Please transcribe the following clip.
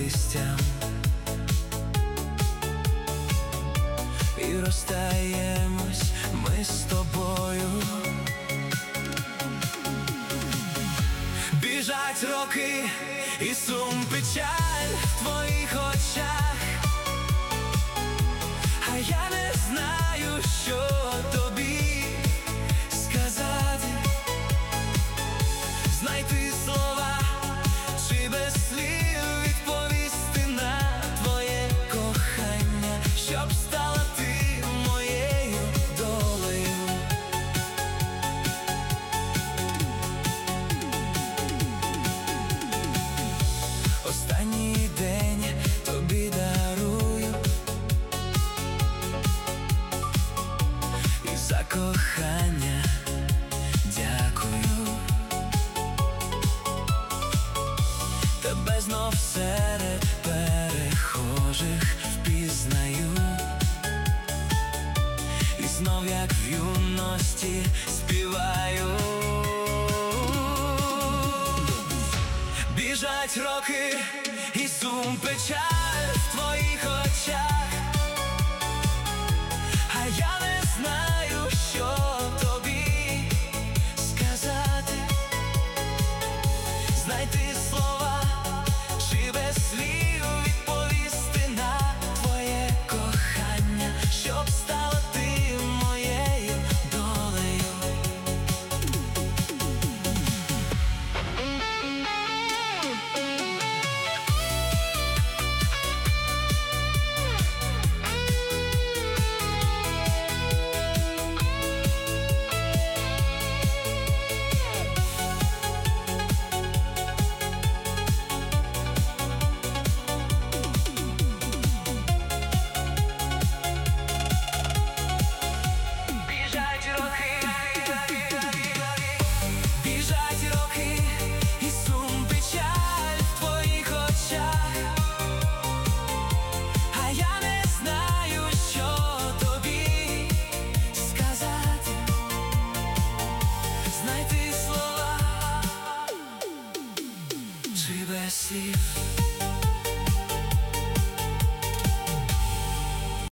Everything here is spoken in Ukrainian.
листям і розстаємось ми з тобою. Біжать роки і сум, печаль в твоїх очах, а я не знаю, що тобі сказати, знайти слова чи без слів відповісти на твоє кохання, щоб стала ти моєю долею. Останній день тобі дарую і за кохання дякую. Тебе знов серед перехожих впізнаю, і знов, як в юності, співаю. Біжать роки і сум, печаль в твоїх очах, а я не знаю, що тобі сказати, знайти слова чи без слів відповісти на твоє кохання, щоб стала ти моєю долею. Чи без слів